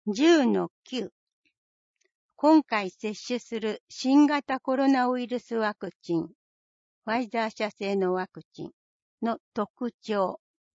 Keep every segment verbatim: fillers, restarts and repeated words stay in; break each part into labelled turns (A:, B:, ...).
A: じゅうのきゅう 今回接種する新型コロナウイルスワクチン、ファイザー社製のワクチンの特徴。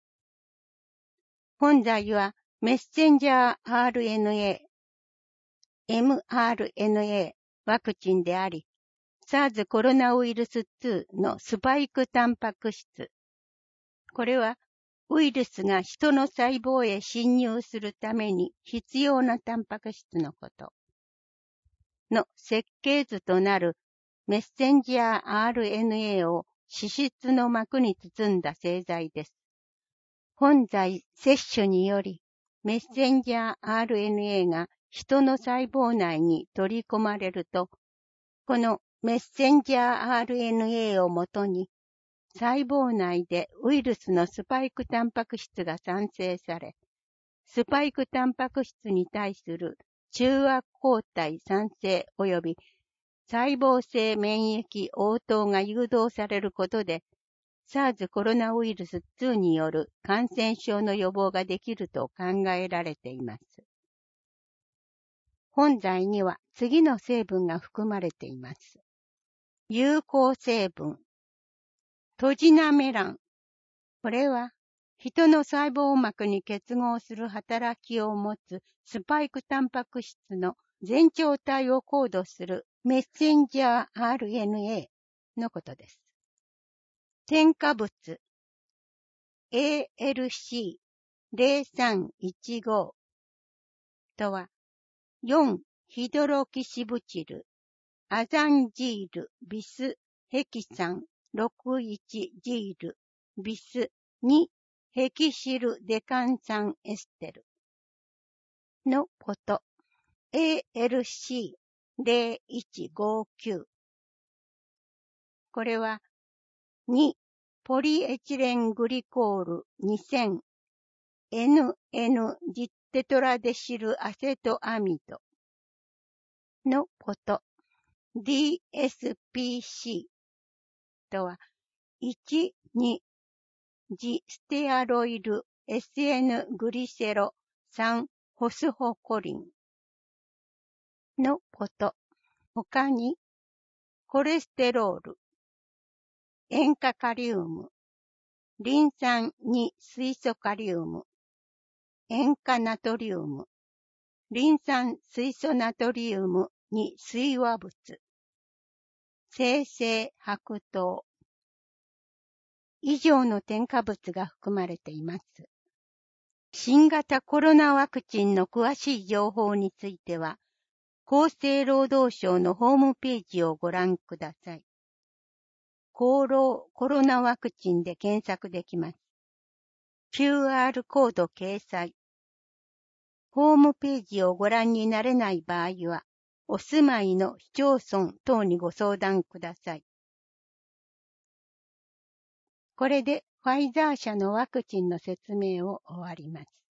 A: 本剤はメッセンジャー アールエヌエー、エムアールエヌエー ワクチンであり、SARS コロナウイルスにのスパイクタンパク質。これはウイルスが人の細胞へ侵入するために必要なタンパク質のこと。の設計図となるメッセンジャー アールエヌエー を脂質の膜に包んだ製剤です。本剤摂取により、メッセンジャー アールエヌエー が人の細胞内に取り込まれると、このメッセンジャー アールエヌエー をもとに、細胞内でウイルスのスパイクタンパク質が産生され、スパイクタンパク質に対する中和抗体産生及び細胞性免疫応答が誘導されることで、SARS コロナウイルスにによる感染症の予防ができると考えられています。本剤には次の成分が含まれています。有効成分。トジナメラン。これは人の細胞膜に結合する働きを持つスパイクタンパク質の全長体をコードするメッセンジャー アールエヌエー のことです。添加物 エーエルシーゼロさんいちご とはよんヒドロキシブチル、アザンジール、ビス、ヘキサン、ろくいちジール、ビス、にヘキシルデカン酸エステルのこと。エーエルシーゼロいちごきゅう これはにポリエチレングリコール にせんエヌエヌ ジテトラデシルアセトアミドのこと。ディーエスピーシー とは、いち、にジステアロイル エスエヌ グリセロさんホスホコリンのこと。他に、コレステロール、塩化カリウム、リン酸に水素カリウム、塩化ナトリウム、リン酸水素ナトリウムに水和物、生成白糖以上の添加物が含まれています。新型コロナワクチンの詳しい情報については、厚生労働省のホームページをご覧ください。厚労コロナワクチンで検索できます。キューアール コード掲載。ホームページをご覧になれない場合は、お住まいの市町村等にご相談ください。これでファイザー社のワクチンの説明を終わります。